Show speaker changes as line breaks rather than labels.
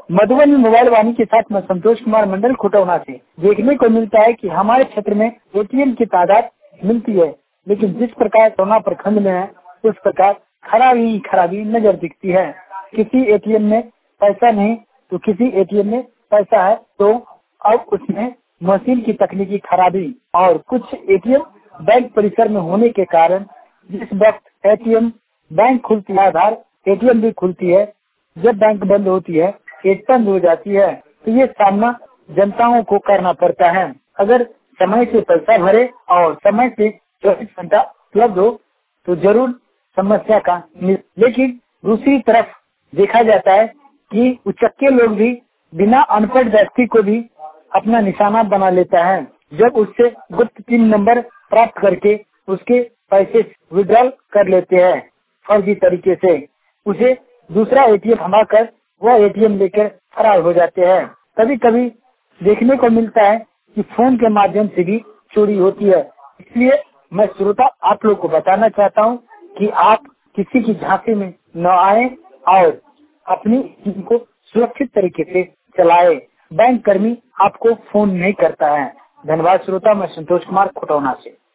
Madhubani mobile वाणी के साथ मैं संतोष कुमार मंडल खुटौना से। देखने को मिलता है कि हमारे क्षेत्र में एटीएम की तादाद मिलती है, लेकिन जिस प्रकार सोना प्रखंड में है उस प्रकार खराबी ही खराबी नजर दिखती है। किसी एटीएम में पैसा नहीं तो किसी एटीएम में पैसा है तो अब उसमें मशीन की तकनीकी खराबी और कुछ एटीएम बैंक परिसर में होने के कारण जिस वक्त एटीएम बैंक खुलती है आधार एटीएम भी खुलती है, जब बैंक बंद होती है एक बंद हो जाती है, तो ये सामना जनताओं को करना पड़ता है। अगर समय से पैसा भरे और समय से 24 घंटा उपलब्ध हो तो जरूर समस्या का लेकिन दूसरी तरफ देखा जाता है कि उचक्के लोग भी बिना अनपढ़ व्यक्ति को भी अपना निशाना बना लेता है। जब उससे गुप्त पिन नंबर प्राप्त करके उसके पैसे विड्रॉल कर लेते हैं फर्जी तरीके से, उसे दूसरा एटीएम थमाकर वह एटीएम लेकर फरार हो जाते हैं। कभी कभी देखने को मिलता है कि फोन के माध्यम से भी चोरी होती है। इसलिए मैं श्रोता आप लोग को बताना चाहता हूँ कि आप किसी की झांसे में न आए और अपनी टीम को सुरक्षित तरीके से चलाए। बैंक कर्मी आपको फोन नहीं करता है। धन्यवाद श्रोता, मैं संतोष कुमार खुटौना से।